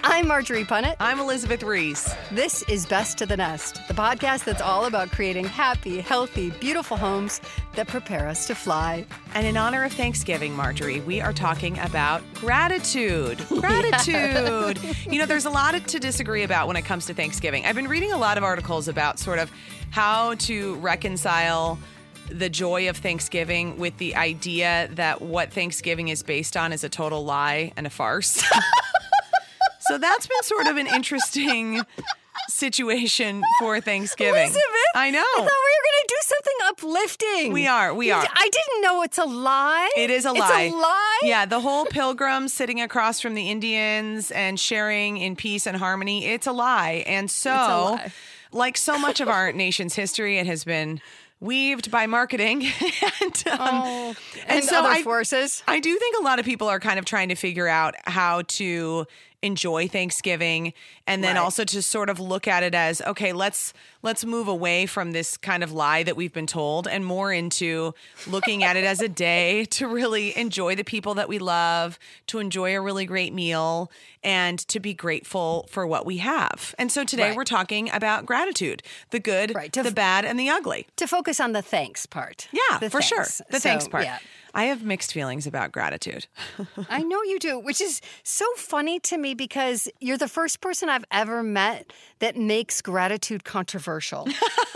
I'm Marjorie Punnett. I'm Elizabeth Reese. This is Best to the Nest, the podcast that's all about creating happy, healthy, beautiful homes that prepare us to fly. And in honor of Thanksgiving, Marjorie, we are talking about gratitude. Gratitude. You know, there's a lot to disagree about when it comes to Thanksgiving. I've been reading a lot of articles about sort of how to reconcile the joy of Thanksgiving with the idea that what Thanksgiving is based on is a total lie and a farce. So that's been sort of an interesting situation for Thanksgiving. Elizabeth, I know. I thought we were going to do something uplifting. We are. I didn't know it's a lie. It is a lie. It's a lie? Yeah, the whole pilgrims sitting across from the Indians and sharing in peace and harmony, it's a lie. And so, like so much of our nation's history, it has been weaved by marketing and so other forces. I do think a lot of people are kind of trying to figure out how to enjoy Thanksgiving and then also to sort of look at it as, okay, let's move away from this kind of lie that we've been told and more into looking at it as a day to really enjoy the people that we love, to enjoy a really great meal, and to be grateful for what we have. And so today we're talking about gratitude, the good, the bad, and the ugly. To focus on the thanks part. Yeah, for sure. The thanks part. Yeah. I have mixed feelings about gratitude. I know you do, which is so funny to me because you're the first person I've ever met that makes gratitude controversial.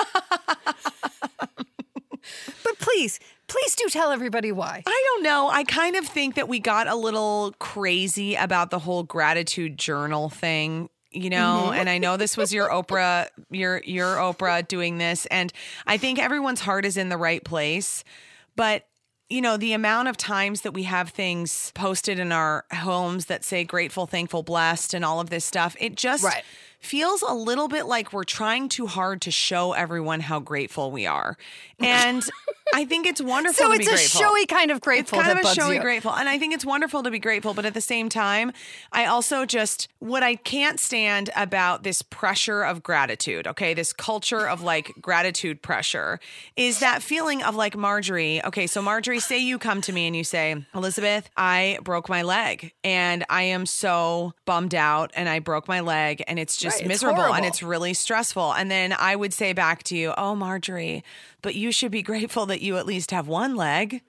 But please do tell everybody why. I don't know. I kind of think that we got a little crazy about the whole gratitude journal thing. You know, and I know this was your Oprah, your Oprah doing this, and I think everyone's heart is in the right place, but you know, the amount of times that we have things posted in our homes that say grateful, thankful, blessed, and all of this stuff, it just feels a little bit like we're trying too hard to show everyone how grateful we are. And I think it's wonderful to be grateful. So it's a showy kind of grateful. It's kind of a showy grateful. And I think it's wonderful to be grateful. But at the same time, I also what I can't stand about this pressure of gratitude, okay, this culture of like gratitude pressure is that feeling of like Marjorie. Okay, so Marjorie, say you come to me and you say, Elizabeth, I broke my leg and I am so bummed out and I broke my leg and it's just miserable and it's really stressful. And then I would say back to you, oh, Marjorie, but you should be grateful that you at least have one leg.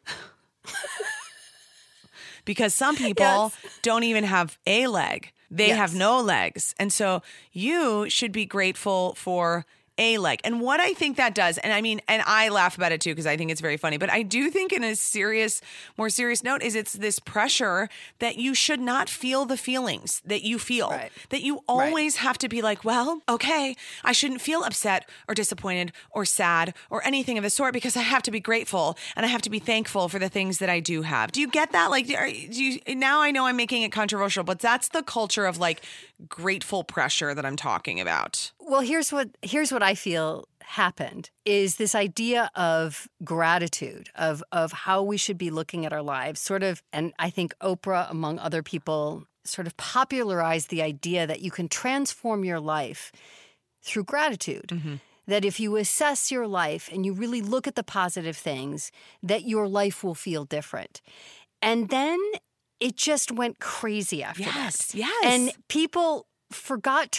Because some people don't even have a leg. They have no legs. And so you should be grateful for a leg. And what I think that does, and I mean, and I laugh about it too because I think it's very funny, but I do think in a more serious note is it's this pressure that you should not feel the feelings that you feel, that you always have to be like, well, okay, I shouldn't feel upset or disappointed or sad or anything of the sort because I have to be grateful and I have to be thankful for the things that I do have. Do you get that? Like, now I know I'm making it controversial, but that's the culture of like grateful pressure that I'm talking about. Well, here's what I feel happened is this idea of gratitude, of how we should be looking at our lives, sort of, and I think Oprah, among other people, sort of popularized the idea that you can transform your life through gratitude. Mm-hmm. That if you assess your life and you really look at the positive things, that your life will feel different. And then it just went crazy after that. Yes. And people forgot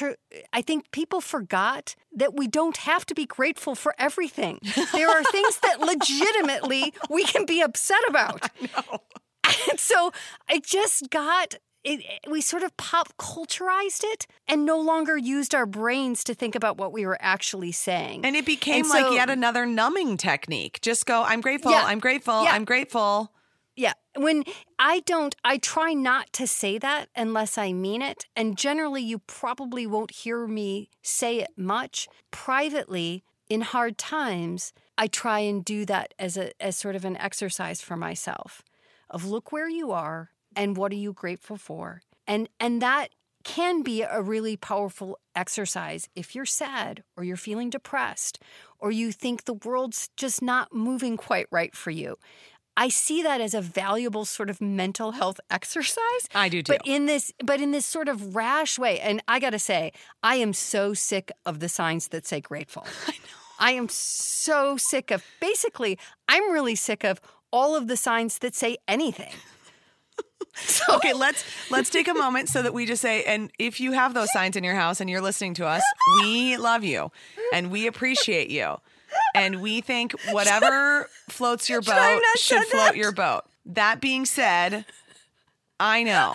that we don't have to be grateful for everything. There are things that legitimately we can be upset about. I know. And so it just we sort of pop culturized it and no longer used our brains to think about what we were actually saying. And it became like yet another numbing technique. Just go, I'm grateful, I'm grateful, I'm grateful. Yeah. When I try not to say that unless I mean it. And generally, you probably won't hear me say it much. Privately, in hard times, I try and do that as sort of an exercise for myself of look where you are and what are you grateful for. And that can be a really powerful exercise if you're sad or you're feeling depressed or you think the world's just not moving quite right for you. I see that as a valuable sort of mental health exercise. I do too. But in this sort of rash way. And I got to say, I am so sick of the signs that say grateful. I know. I am so sick of, basically, I'm really sick of all of the signs that say anything. So, Okay, let's take a moment so that we just say, and if you have those signs in your house and you're listening to us, we love you and we appreciate you. And we think whatever floats your boat should float your boat. That being said, I know.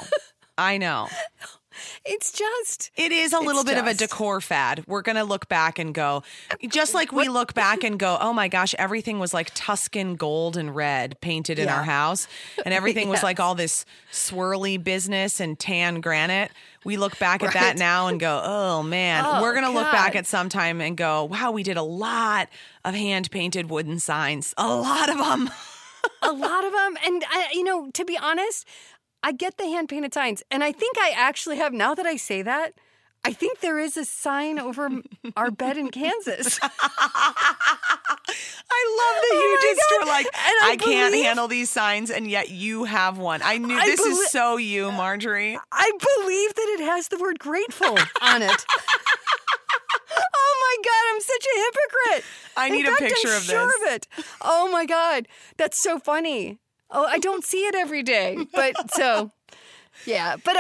It is a little bit of a decor fad. We're going to look back and go, just like we look back and go, oh my gosh, everything was like Tuscan gold and red painted in our house. And everything was like all this swirly business and tan granite. We look back at that now and go, oh man, we're going to look back at some time and go, wow, we did a lot of hand painted wooden signs. A lot of them. A lot of them. And, to be honest, I get the hand-painted signs, and I think I actually have, now that I say that, I think there is a sign over our bed in Kansas. I love that you just were like, I can't handle these signs, and yet you have one. I knew this is so you, Marjorie. I believe that it has the word grateful on it. Oh my God, I'm such a hypocrite. I need a picture of this. Sure of it. Oh my God, that's so funny. Oh, I don't see it every day, but so, yeah. But,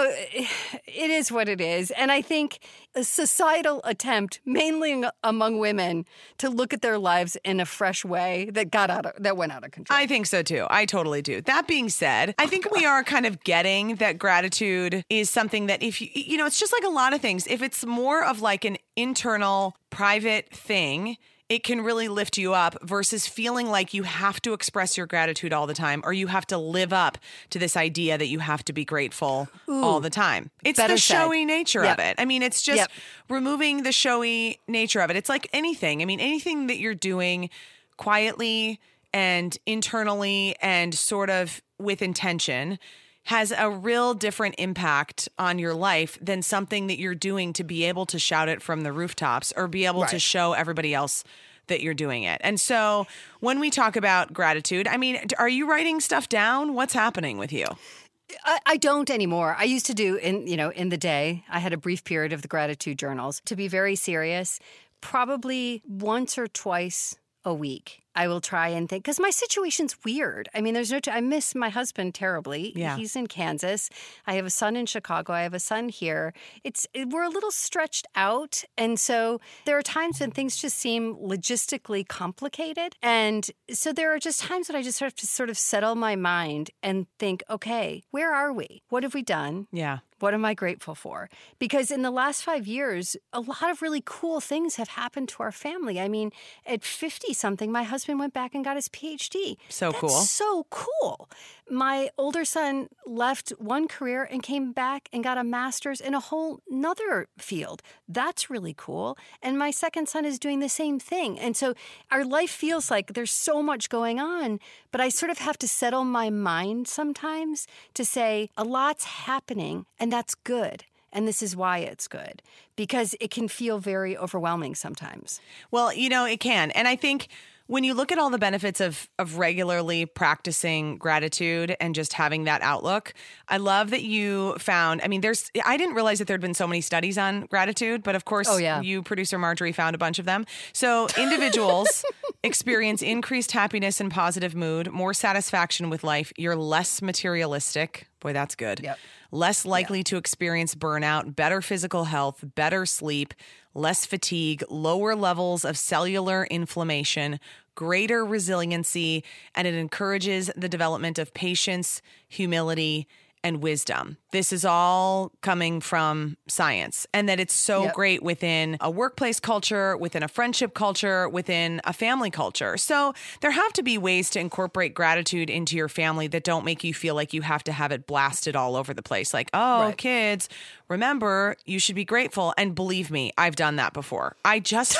it is what it is. And I think a societal attempt, mainly among women, to look at their lives in a fresh way that went out of control. I think so, too. I totally do. That being said, I think we are kind of getting that gratitude is something that if it's just like a lot of things. If it's more of like an internal, private thing, it can really lift you up versus feeling like you have to express your gratitude all the time or you have to live up to this idea that you have to be grateful all the time. It's the showy nature of it. I mean, it's just removing the showy nature of it. It's like anything. I mean, anything that you're doing quietly and internally and sort of with intention has a real different impact on your life than something that you're doing to be able to shout it from the rooftops or be able to show everybody else that you're doing it. And so when we talk about gratitude, I mean, are you writing stuff down? What's happening with you? I don't anymore. I used to do in the day. I had a brief period of the gratitude journals. To be very serious, probably once or twice a week. I will try and think, because my situation's weird. I mean, I miss my husband terribly. Yeah. He's in Kansas. I have a son in Chicago. I have a son here. We're a little stretched out. And so there are times when things just seem logistically complicated. And so there are just times when I just have to sort of settle my mind and think, okay, where are we? What have we done? Yeah. What am I grateful for? Because in the last 5 years, a lot of really cool things have happened to our family. I mean, at 50-something, my husband went back and got his PhD. That's so cool. My older son left one career and came back and got a master's in a whole nother field. That's really cool. And my second son is doing the same thing. And so our life feels like there's so much going on, but I sort of have to settle my mind sometimes to say a lot's happening, and that's good. And this is why it's good, because it can feel very overwhelming sometimes. Well, it can. And I think when you look at all the benefits of regularly practicing gratitude and just having that outlook, I love that you found, I didn't realize that there'd been so many studies on gratitude, but of course, you, producer Marjorie, found a bunch of them. So individuals experience increased happiness and positive mood, more satisfaction with life. You're less materialistic. Boy, that's good. Yep. Less likely to experience burnout, better physical health, better sleep, less fatigue, lower levels of cellular inflammation, greater resiliency, and it encourages the development of patience, humility, and wisdom. This is all coming from science, and that it's so great within a workplace culture, within a friendship culture, within a family culture. So there have to be ways to incorporate gratitude into your family that don't make you feel like you have to have it blasted all over the place. Like, kids, remember, you should be grateful. And believe me, I've done that before. I just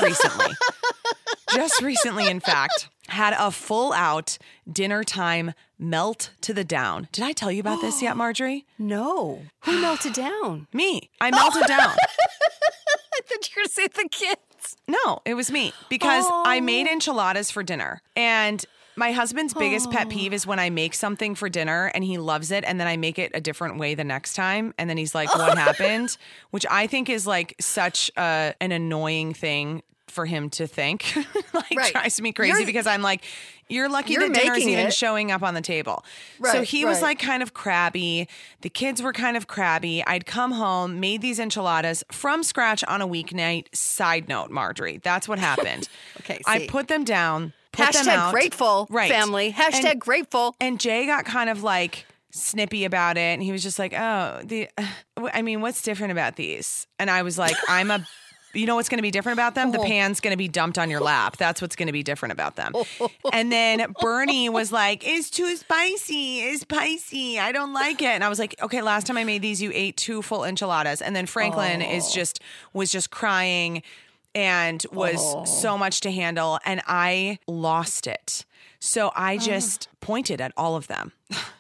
recently, in fact, had a full out dinner time melt to the down. Did I tell you about this yet, Marjorie? No. Who melted down? Me. I melted down. I thought you were going to say the kids. No, it was me because I made enchiladas for dinner, and my husband's biggest pet peeve is when I make something for dinner and he loves it and then I make it a different way the next time. And then he's like, what happened? Which I think is like such an annoying thing for him to think. Right. Drives me crazy because I'm like, you're lucky that dinner's making even it. showing up on the table. Right, so he was right. like kind of crabby. The kids were kind of crabby. I'd come home, made these enchiladas from scratch on a weeknight. Side note, Marjorie, that's what happened. Okay, I see. put them down, put them out. grateful, Right. family. Hashtag grateful. And Jay got kind of like snippy about it. And he was just like, what's different about these? And I was like, you know what's going to be different about them? The pan's going to be dumped on your lap. That's what's going to be different about them. And then Bernie was like, it's too spicy. It's spicy. I don't like it. And I was like, okay, last time I made these, you ate 2 full enchiladas. And then Franklin was just crying and was so much to handle. And I lost it. So I just pointed at all of them.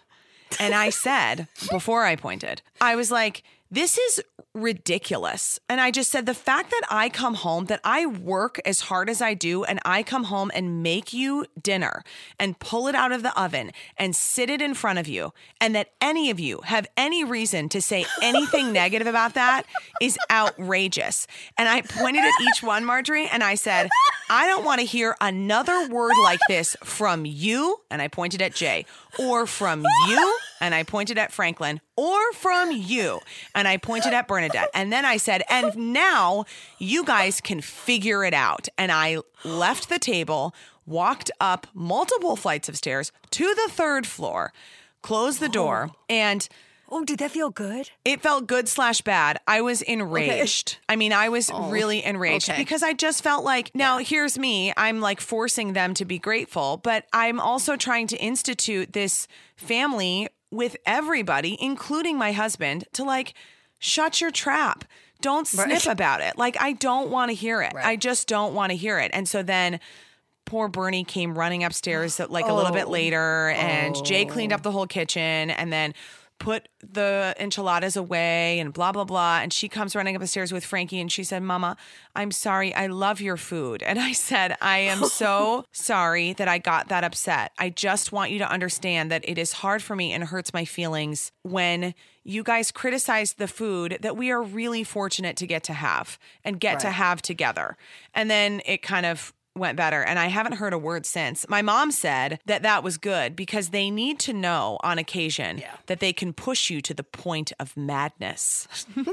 And I said, before I pointed, I was like, this is ridiculous. And I just said, the fact that I come home, that I work as hard as I do, and I come home and make you dinner and pull it out of the oven and sit it in front of you, and that any of you have any reason to say anything negative about that is outrageous. And I pointed at each one, Marjorie, and I said, I don't want to hear another word like this from you. And I pointed at Jay, or from you. And I pointed at Franklin, or from you. And I pointed at Bernadette. And then I said, and now you guys can figure it out. And I left the table, walked up multiple flights of stairs to the 3rd floor, closed the door, and Oh, did that feel good? it felt good / bad. I was enraged. I mean, I was really enraged because I just felt like, now here's me. I'm like forcing them to be grateful, but I'm also trying to institute this family with everybody, including my husband, to like, shut your trap. Don't snip about it. Like, I don't want to hear it. Right. I just don't want to hear it. And so then poor Bernie came running upstairs like a little bit later, and Jay cleaned up the whole kitchen and then put the enchiladas away and blah, blah, blah. And she comes running up the stairs with Frankie and she said, Mama, I'm sorry. I love your food. And I said, I am so sorry that I got that upset. I just want you to understand that it is hard for me and hurts my feelings when you guys criticize the food that we are really fortunate to get to have and get to have together. And then it kind of went better. And I haven't heard a word since. My mom said that that was good because they need to know on occasion that they can push you to the point of madness. Oh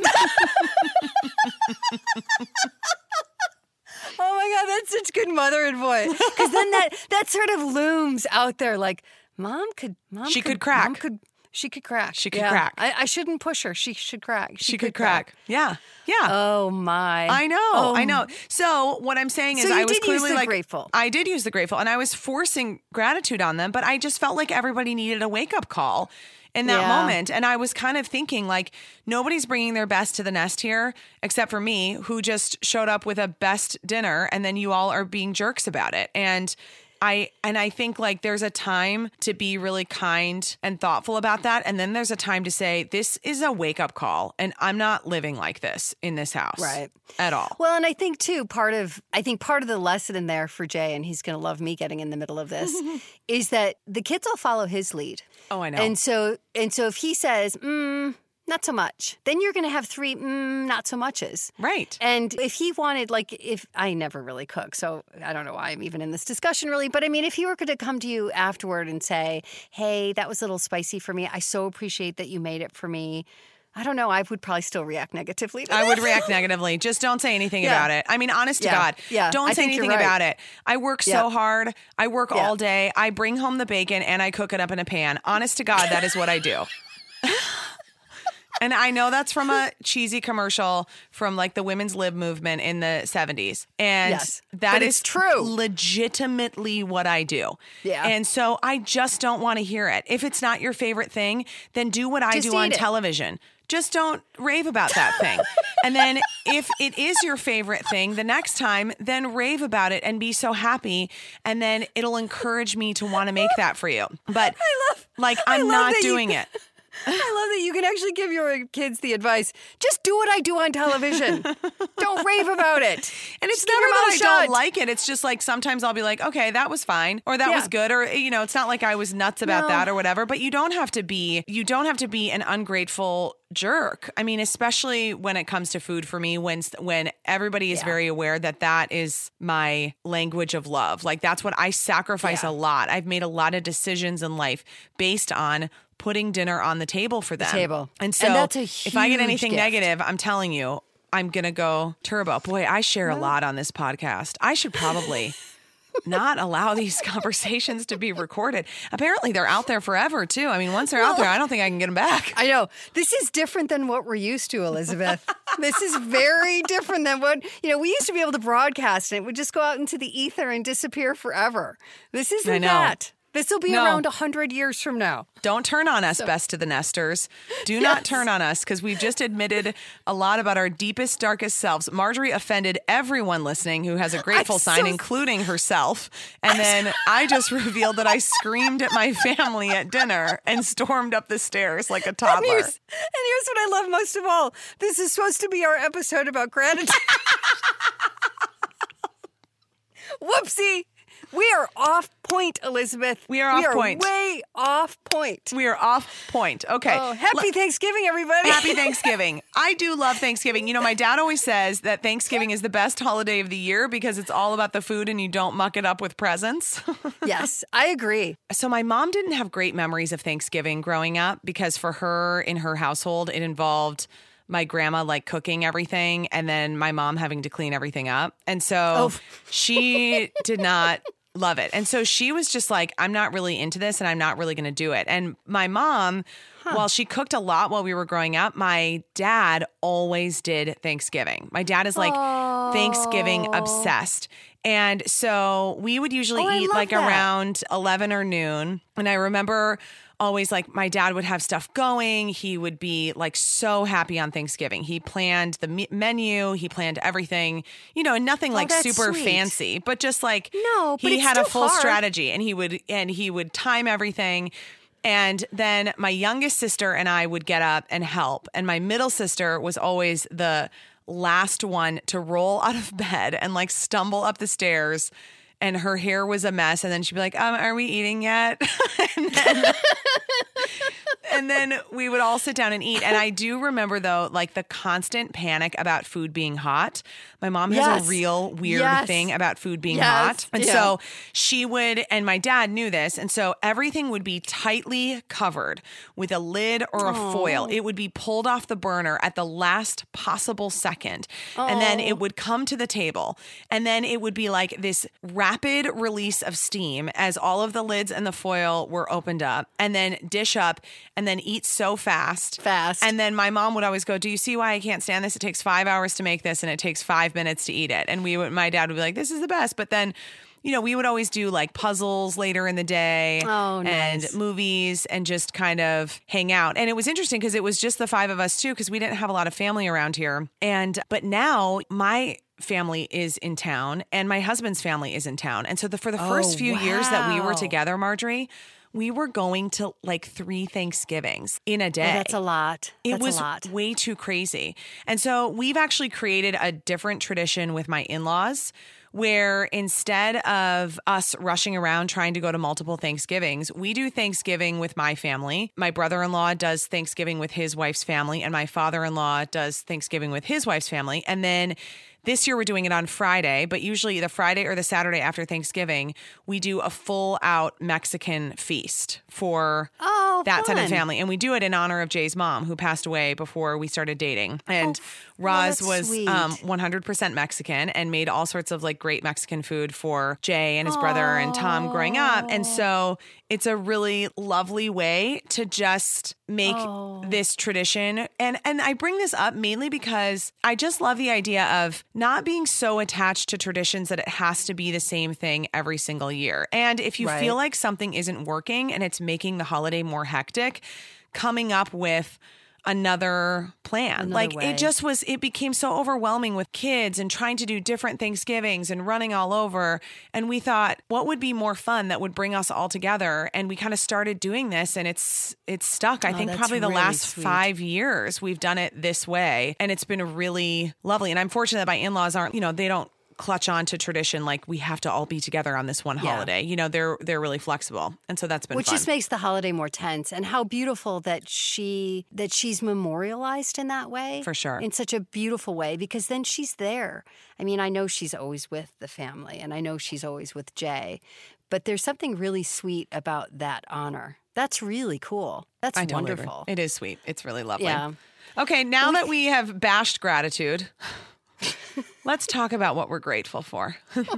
my God, that's such good mother voice. Because then that sort of looms out there like, She could crack. She could crack. I shouldn't push her. She should crack. She could crack. Yeah. Yeah. Oh my. I know. So what I'm saying is I was clearly like grateful. I did use the grateful and I was forcing gratitude on them, but I just felt like everybody needed a wake-up call in that moment. And I was kind of thinking like nobody's bringing their best to the nest here except for me, who just showed up with a best dinner, and then you all are being jerks about it. And I think like there's a time to be really kind and thoughtful about that. And then there's a time to say, this is a wake up call and I'm not living like this in this house. Right. At all. Well, and I think too, part of the lesson in there for Jay, and he's going to love me getting in the middle of this, is that the kids will follow his lead. Oh, I know. And so if he says, not so much, then you're going to have 3 not so muches. Right. And if he wanted, like, if I never really cook, so I don't know why I'm even in this discussion really, but I mean, if he were going to come to you afterward and say, hey, that was a little spicy for me. I so appreciate that you made it for me. I don't know. I would probably still react negatively to I this. would react negatively. Just don't say anything about it. I mean, honest to God, don't say anything about it. I work so hard. I work all day. I bring home the bacon and I cook it up in a pan. Honest to God, that is what I do. And I know that's from a cheesy commercial from like the women's lib movement in the 70s. And that is true. Legitimately what I do. Yeah. And so I just don't want to hear it. If it's not your favorite thing, then do what I do on television. Just don't rave about that thing. And then if it is your favorite thing, the next time, then rave about it and be so happy. And then it'll encourage me to want to make that for you. But I'm not doing it. I love that you can actually give your kids the advice. Just do what I do on television. Don't rave about it. And it's never that I don't like it. It's just like sometimes I'll be like, okay, that was fine. Or that was good. Or, it's not like I was nuts about that or whatever. But you don't have to be an ungrateful jerk. I mean, especially when it comes to food for me, when everybody is very aware that that is my language of love. Like that's what I sacrifice a lot. I've made a lot of decisions in life based on putting dinner on the table for them. And so that's a huge if I get anything gift. negative, I'm telling you, I'm going to go turbo. Boy, I share a lot on this podcast. I should probably not allow these conversations to be recorded. Apparently they're out there forever too. I mean, once they're out there, I don't think I can get them back. I know. This is different than what we're used to, Elizabeth. This is very different than what, we used to be able to broadcast and it would just go out into the ether and disappear forever. This isn't that. This will be around 100 years from now. Don't turn on us, Best of the Nesters. Do not turn on us because we've just admitted a lot about our deepest, darkest selves. Marjorie offended everyone listening who has a grateful sign, including herself. And then I just revealed that I screamed at my family at dinner and stormed up the stairs like a toddler. And here's what I love most of all. This is supposed to be our episode about gratitude. Whoopsie. We are off point, Elizabeth. We are off point. Way off point. We are off point. Okay. Oh, happy Thanksgiving, everybody. Happy Thanksgiving. I do love Thanksgiving. My dad always says that Thanksgiving is the best holiday of the year because it's all about the food and you don't muck it up with presents. Yes, I agree. So my mom didn't have great memories of Thanksgiving growing up because for her, in her household, it involved my grandma like cooking everything and then my mom having to clean everything up. And so she did not love it. And so she was just like, I'm not really into this and I'm not really going to do it. And my mom, while she cooked a lot while we were growing up, my dad always did Thanksgiving. My dad is like Thanksgiving obsessed. And so we would usually eat like around 11 or noon. And I remember always like my dad would have stuff going. He would be like so happy on Thanksgiving. He planned the menu. He planned everything, and nothing like super fancy, but just like he had a full strategy and he would time everything. And then my youngest sister and I would get up and help. And my middle sister was always the last one to roll out of bed and like stumble up the stairs. And her hair was a mess. And then she'd be like, are we eating yet? And then we would all sit down and eat. And I do remember, though, like the constant panic about food being hot. My mom has a real weird thing about food being hot. And so she would, and my dad knew this. And so everything would be tightly covered with a lid or a foil. It would be pulled off the burner at the last possible second. And then it would come to the table. And then it would be like this rapid release of steam as all of the lids and the foil were opened up. And then dish up and then eat so fast. And then my mom would always go, do you see why I can't stand this? It takes 5 hours to make this and it takes 5 minutes to eat it. And my dad would be like, this is the best. But then, we would always do like puzzles later in the day and movies and just kind of hang out. And it was interesting because it was just the 5 of us too, because we didn't have a lot of family around here. But now my family is in town and my husband's family is in town. And so for the first few years that we were together, Marjorie, we were going to like 3 Thanksgivings in a day. That's a lot. It was way too crazy. And so we've actually created a different tradition with my in-laws where instead of us rushing around trying to go to multiple Thanksgivings, we do Thanksgiving with my family. My brother-in-law does Thanksgiving with his wife's family, and my father-in-law does Thanksgiving with his wife's family. And then this year we're doing it on Friday, but usually the Friday or the Saturday after Thanksgiving, we do a full-out Mexican feast for that side of the family. And we do it in honor of Jay's mom, who passed away before we started dating. And Roz was 100% Mexican and made all sorts of like great Mexican food for Jay and his brother and Tom growing up. And so it's a really lovely way to just make this tradition. And I bring this up mainly because I just love the idea of not being so attached to traditions that it has to be the same thing every single year. And if you feel like something isn't working and it's making the holiday more hectic, coming up with another plan. It became so overwhelming with kids and trying to do different Thanksgivings and running all over. And we thought, what would be more fun that would bring us all together? And we kind of started doing this and it's stuck. I think probably the last 5 years we've done it this way. And it's been really lovely. And I'm fortunate that my in-laws aren't, they don't clutch on to tradition. Like we have to all be together on this one holiday. You know, they're really flexible. And so that's been Which fun. just makes the holiday more tense. And how beautiful that she's memorialized in that way. For sure. In such a beautiful way, because then she's there. I mean, I know she's always with the family and I know she's always with Jay, but there's something really sweet about that honor. That's really cool. That's wonderful. It is sweet. It's really lovely. Yeah. Okay, now that we have bashed gratitude, let's talk about what we're grateful for. Because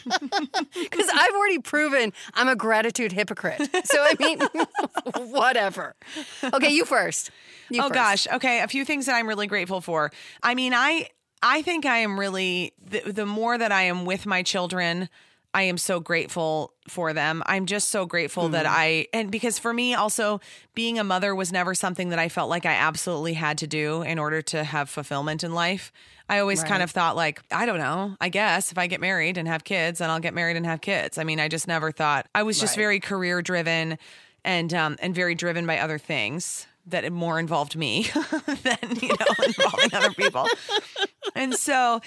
I've already proven I'm a gratitude hypocrite. So, I mean, whatever. Okay, you first. Gosh. Okay, a few things that I'm really grateful for. I mean, I think I am really, the more that I am with my children, I am so grateful for them. I'm just so grateful that and because for me also being a mother was never something that I felt like I absolutely had to do in order to have fulfillment in life. I always kind of thought like, I don't know, I guess if I get married and have kids, then I'll get married and have kids. I mean, I just never thought, I was just very career driven and very driven by other things that more involved me than, involving other people. And so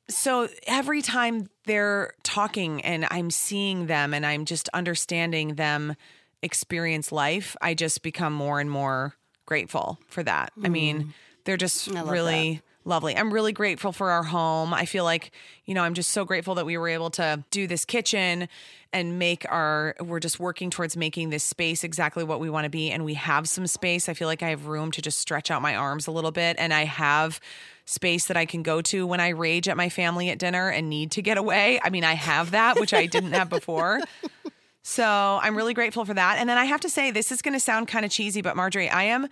every time they're talking and I'm seeing them and I'm just understanding them experience life, I just become more and more grateful for that. I mean, they're just really lovely. I'm really grateful for our home. I feel like, I'm just so grateful that we were able to do this kitchen and we're just working towards making this space exactly what we want to be. And we have some space. I feel like I have room to just stretch out my arms a little bit. And I have space that I can go to when I rage at my family at dinner and need to get away. I mean, I have that, which I didn't have before. So I'm really grateful for that. And then I have to say, this is going to sound kind of cheesy, but Marjorie, I am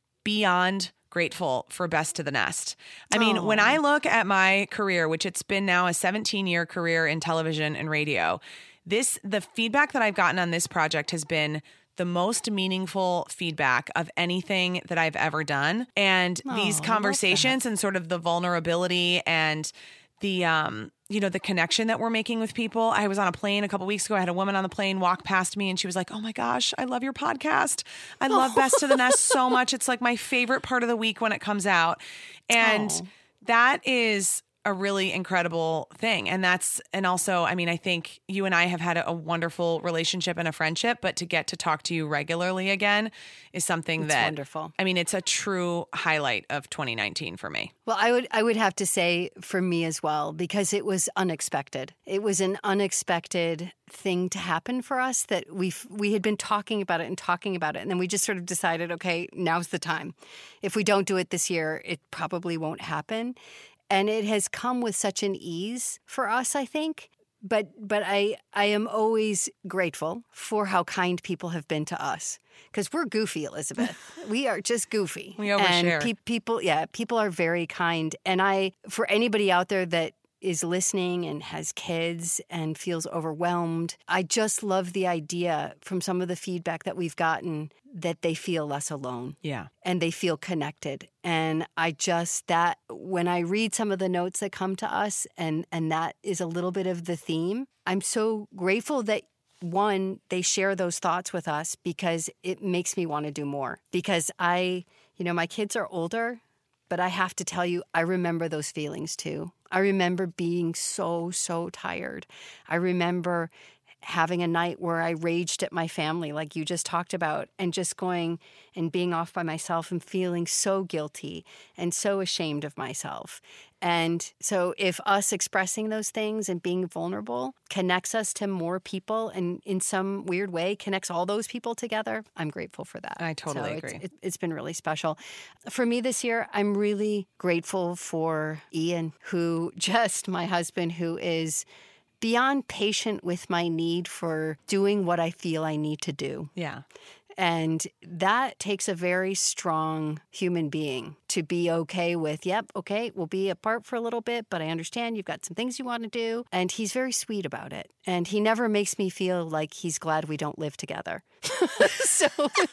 beyond grateful for Best to the Nest. I mean, when I look at my career, which it's been now a 17-year career in television and radio, the feedback that I've gotten on this project has been the most meaningful feedback of anything that I've ever done. And these conversations and sort of the vulnerability and the, the connection that we're making with people. I was on a plane a couple weeks ago. I had a woman on the plane walk past me and she was like, "Oh my gosh, I love your podcast. I love Best to the Nest so much. It's like my favorite part of the week when it comes out." And that is a really incredible thing. And also, I mean, I think you and I have had a wonderful relationship and a friendship, but to get to talk to you regularly again is something that's wonderful. I mean, it's a true highlight of 2019 for me. Well, I would have to say for me as well, because it was unexpected. It was an unexpected thing to happen for us that we had been talking about it. And then we just sort of decided, okay, now's the time. If we don't do it this year, it probably won't happen. And it has come with such an ease for us, I think. But I am always grateful for how kind people have been to us. Because we're goofy, Elizabeth. We are just goofy. We overshare. And people are very kind. And for anybody out there that is listening and has kids and feels overwhelmed, I just love the idea from some of the feedback that we've gotten that they feel less alone. Yeah. And they feel connected. And when I read some of the notes that come to us, and that is a little bit of the theme, I'm so grateful that, one, they share those thoughts with us because it makes me want to do more. Because my kids are older, but I have to tell you, I remember those feelings too. I remember being so, so tired. I remember having a night where I raged at my family, like you just talked about, and just going and being off by myself and feeling so guilty and so ashamed of myself. And so if us expressing those things and being vulnerable connects us to more people and in some weird way connects all those people together, I'm grateful for that. I totally agree. It's been really special. For me this year, I'm really grateful for Ian, my husband, who is beyond patient with my need for doing what I feel I need to do. Yeah. And that takes a very strong human being to be okay with, we'll be apart for a little bit, but I understand you've got some things you want to do. And he's very sweet about it. And he never makes me feel like he's glad we don't live together. So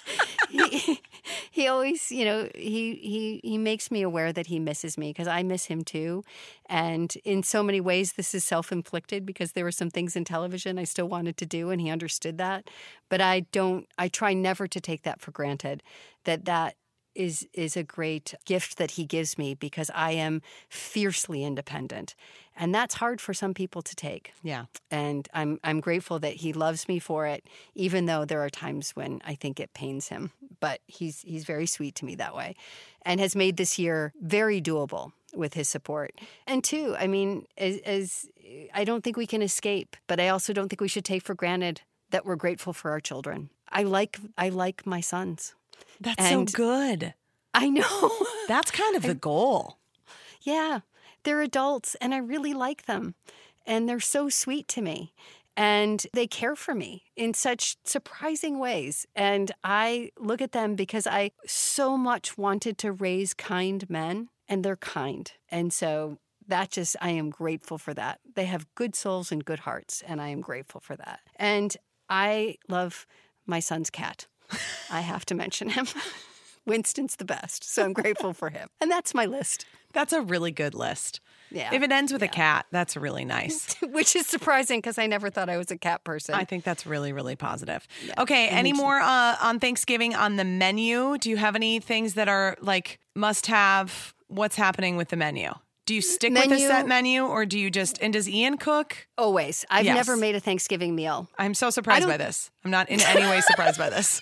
he always, he makes me aware that he misses me because I miss him too. And in so many ways, this is self-inflicted because there were some things in television I still wanted to do and he understood that. But I try never to take that for granted, that is a great gift that he gives me because I am fiercely independent. And that's hard for some people to take. Yeah. And I'm grateful that he loves me for it, even though there are times when I think it pains him. But he's very sweet to me that way and has made this year very doable with his support. And two, I mean, as I don't think we can escape, but I also don't think we should take for granted that we're grateful for our children. I like my sons. That's so good. I know. That's kind of the goal. Yeah. They're adults and I really like them. And they're so sweet to me. And they care for me in such surprising ways. And I look at them because I so much wanted to raise kind men, and they're kind. And so I am grateful for that. They have good souls and good hearts, and I am grateful for that. And I love my son's cat. I have to mention him. Winston's the best, so I'm grateful for him. And that's my list. That's a really good list. Yeah. If it ends with a cat, that's really nice. Which is surprising because I never thought I was a cat person. I think that's really, really positive. Yeah. Okay, any more on Thanksgiving on the menu? Do you have any things that are like must have? What's happening with the menu? Do you stick with a set menu or do you and does Ian cook? Always. I've never made a Thanksgiving meal. I'm so surprised by this. I'm not in any way surprised by this.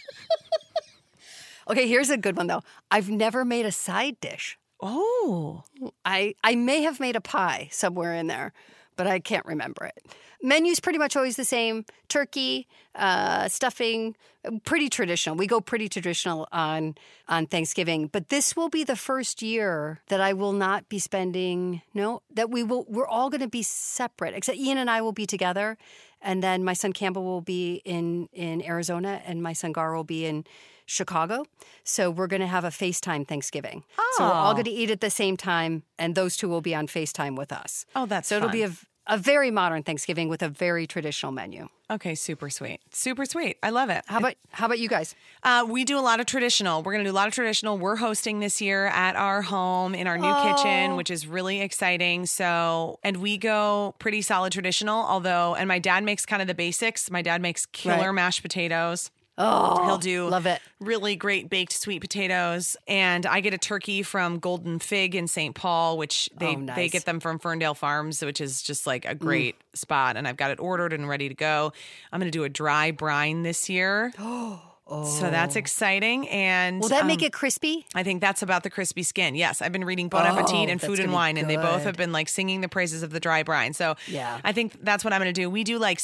Okay, here's a good one though. I've never made a side dish. Oh. I may have made a pie somewhere in there, but I can't remember it. Menu's pretty much always the same. Turkey, stuffing, pretty traditional. We go pretty traditional on Thanksgiving. But this will be the first year that I will not be we're all going to be separate, except Ian and I will be together. And then my son Campbell will be in Arizona and my son Gar will be in Chicago. So we're going to have a FaceTime Thanksgiving. Oh. So we're all going to eat at the same time, and those two will be on FaceTime with us. Oh, that's so fun. It'll be a very modern Thanksgiving with a very traditional menu. Okay, super sweet. Super sweet. I love it. How about you guys? We do a lot of traditional. We're going to do a lot of traditional. We're hosting this year at our home in our new kitchen, which is really exciting. So, and we go pretty solid traditional, and my dad makes kind of the basics. My dad makes killer mashed potatoes. Oh, he'll do love it. Really great baked sweet potatoes. And I get a turkey from Golden Fig in St. Paul, which they get them from Ferndale Farms, which is just like a great spot. And I've got it ordered and ready to go. I'm going to do a dry brine this year. So that's exciting. And will that make it crispy? I think that's about the crispy skin. Yes. I've been reading Bon Appetit and Food and Wine, and they both have been like singing the praises of the dry brine. So I think that's what I'm going to do. We do like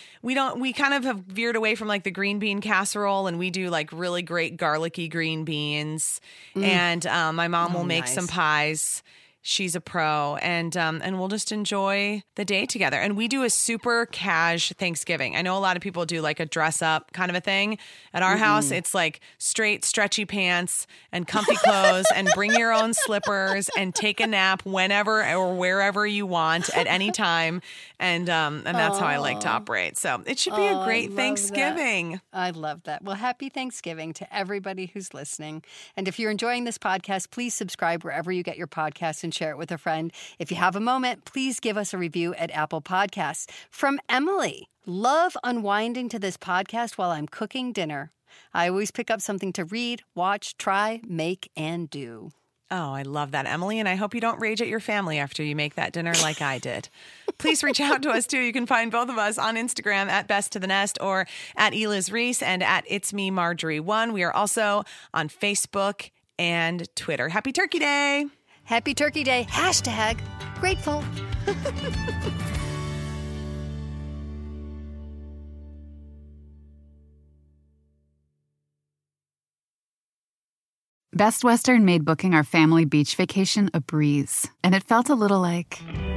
we kind of have veered away from like the green bean casserole, and we do like really great garlicky green beans. And my mom will make some pies. She's a pro, and we'll just enjoy the day together. And we do a super cash Thanksgiving. I know a lot of people do like a dress up kind of a thing. At our house, it's like straight stretchy pants and comfy clothes and bring your own slippers and take a nap whenever or wherever you want at any time. And that's how I like to operate. So it should be a great Thanksgiving. That. I love that. Well, happy Thanksgiving to everybody who's listening. And if you're enjoying this podcast, please subscribe wherever you get your podcasts and share it with a friend. If you have a moment, please give us a review at Apple Podcasts. From Emily, love unwinding to this podcast while I'm cooking dinner. I always pick up something to read, watch, try, make, and do. Oh, I love that, Emily. And I hope you don't rage at your family after you make that dinner like I did. Please reach out to us, too. You can find both of us on Instagram at Best to the Nest or at Eliz Reese and at It's Me Marjorie 1. We are also on Facebook and Twitter. Happy Turkey Day. Happy Turkey Day. #grateful. Best Western made booking our family beach vacation a breeze, and it felt a little like...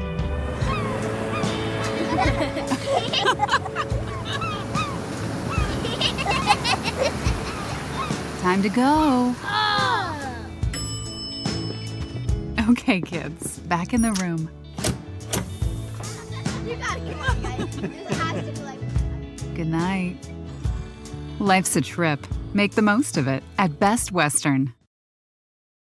Time to go. Okay, kids, back in the room. You gotta come on, guys. This has to be like... Good night. Life's a trip. Make the most of it at Best Western.